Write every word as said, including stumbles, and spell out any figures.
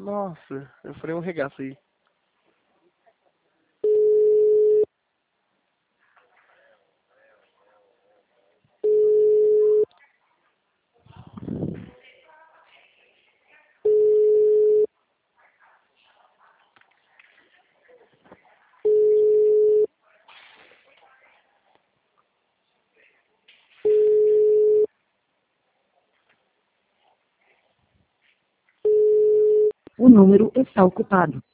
Nossa, eu falei um regaço aí. O número está ocupado.